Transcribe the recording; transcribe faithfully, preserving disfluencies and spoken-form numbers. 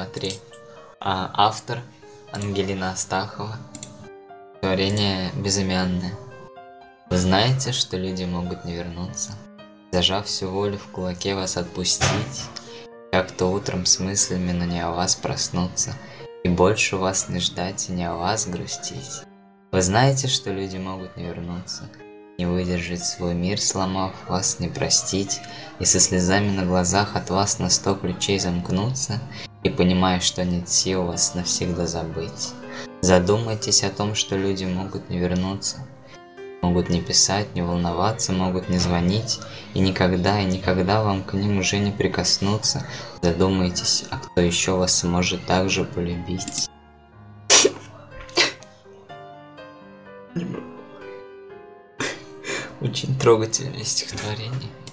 Смотри, а автор Ангелина Астахова. Творение безымянное. Вы знаете, что люди могут не вернуться, зажав всю волю в кулаке вас отпустить, как-то утром с мыслями, но не о вас проснуться, и больше вас не ждать и не о вас грустить. Вы знаете, что люди могут не вернуться, не выдержать свой мир, сломав вас, не простить, и со слезами на глазах от вас на сто ключей замкнуться, и понимая, что нет сил вас навсегда забыть. Задумайтесь о том, что люди могут не вернуться, могут не писать, не волноваться, могут не звонить, и никогда, и никогда вам к ним уже не прикоснуться. Задумайтесь, а кто еще вас сможет так же полюбить. Очень трогательное стихотворение.